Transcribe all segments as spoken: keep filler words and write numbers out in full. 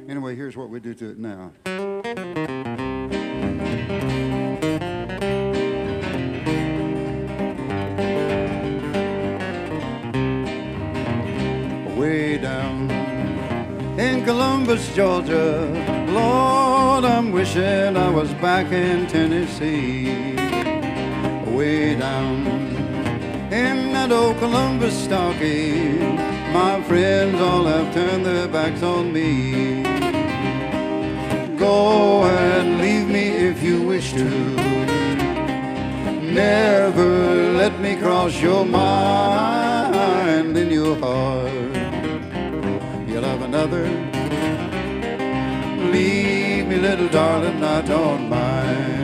Anyway, here's what we do to it now. Way down in Columbus, Georgia, Lord, I'm wishing I was back in Tennessee. Way down in that old Columbus stockade, my friends all have turned their backs on me. Go and leave me if you wish to. Never let me cross your mind in your heart. You'll have another. Leave me, little darling, I don't mind.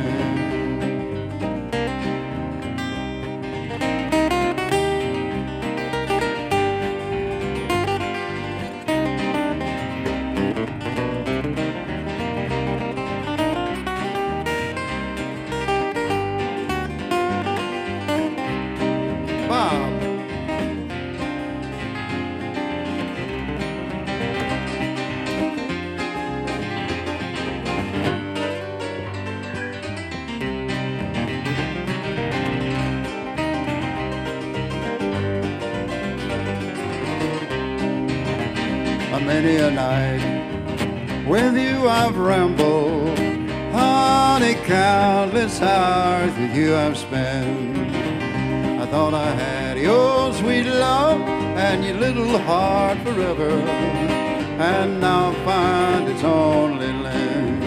Many a night with you I've rambled, honey, countless hours with you I've spent. I thought I had your sweet love and your little heart forever, and now I find it's only lent.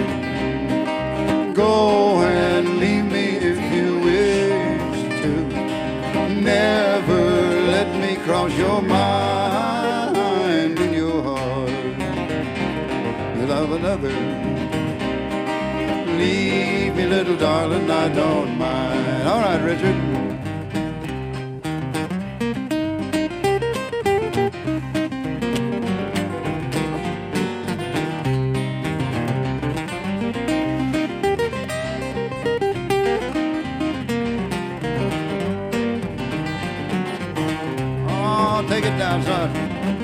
Go and leave me if you wish to. Never let me cross your mind in your heart. You love another. Leave me, little darling, I don't mind. All right, Richard. Oh, take it down, son.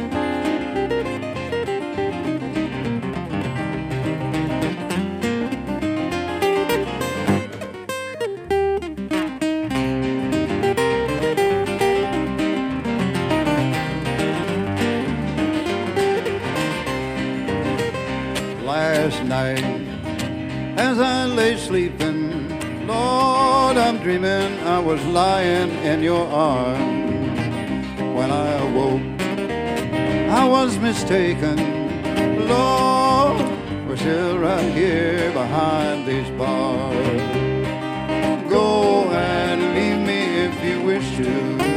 Last night, as I lay sleeping, Lord, I'm dreaming I was lying in your arms. When I awoke, I was mistaken. Lord, we're still right here behind these bars. Go and leave me if you wish to.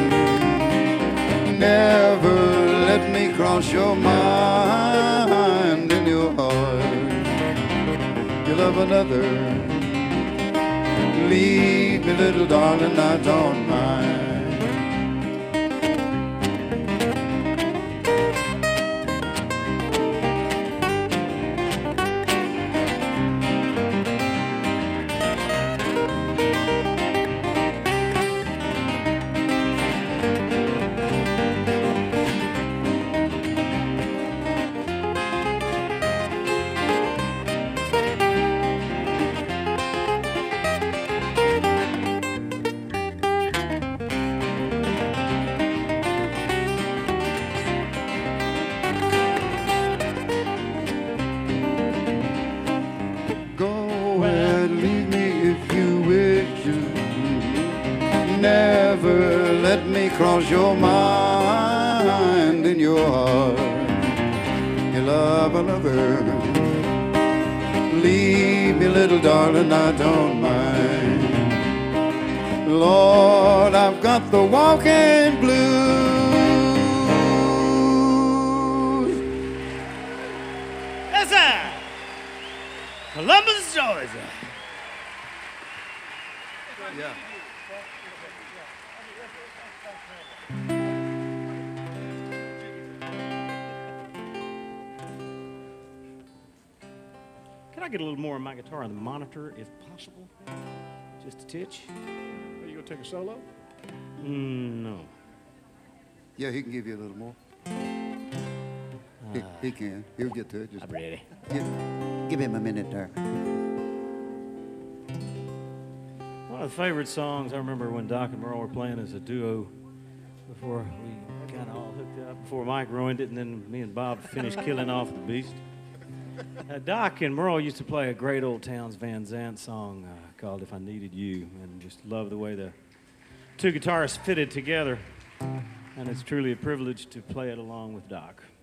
Never let me cross your mind in your heart. You love another. Leave me, little darling, I don't mind. Never let me cross your mind in your heart. You love another. Leave me, little darling, I don't mind. Lord, I've got the walking blues. Yes, sir. Columbus, Georgia. Yeah. Can I get a little more of my guitar on the monitor, if possible? Just a titch. Are you gonna take a solo? Mm, no. Yeah, he can give you a little more. Uh, He, he can. He'll get to it. Just I'm ready. give, give him a minute there. One of the favorite songs I remember when Doc and Merle were playing as a duo before we kind of all hooked up, before Mike ruined it, and then me and Bob finished killing off the beast. Uh, Doc and Merle used to play a great old Towns Van Zandt song uh, called If I Needed You, and just love the way the two guitarists fitted together, and it's truly a privilege to play it along with Doc.